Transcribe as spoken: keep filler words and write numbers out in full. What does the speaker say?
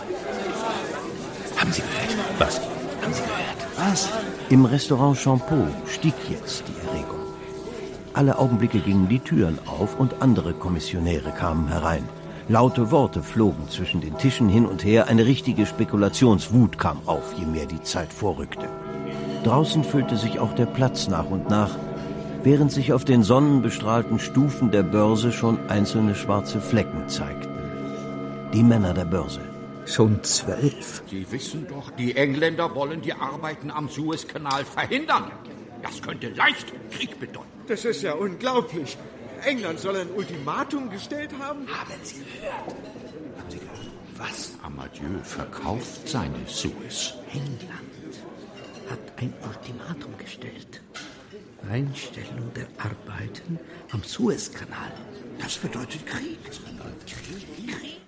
Haben Sie gehört? Was? Haben Sie gehört? Was? Im Restaurant Champeau stieg jetzt die Erregung. Alle Augenblicke gingen die Türen auf und andere Kommissionäre kamen herein. Laute Worte flogen zwischen den Tischen hin und her. Eine richtige Spekulationswut kam auf, je mehr die Zeit vorrückte. Draußen füllte sich auch der Platz nach und nach, während sich auf den sonnenbestrahlten Stufen der Börse schon einzelne schwarze Flecken zeigten. Die Männer der Börse. Schon zwölf. Sie wissen doch, die Engländer wollen die Arbeiten am Suezkanal verhindern. Das könnte leicht Krieg bedeuten. Das ist ja unglaublich. England soll ein Ultimatum gestellt haben? Haben Sie gehört? Haben Sie gehört? Was? Amadeu verkauft seine Suez. England hat ein Ultimatum gestellt. Einstellung der Arbeiten am Suezkanal. Das bedeutet Krieg. Das bedeutet Krieg. Krieg.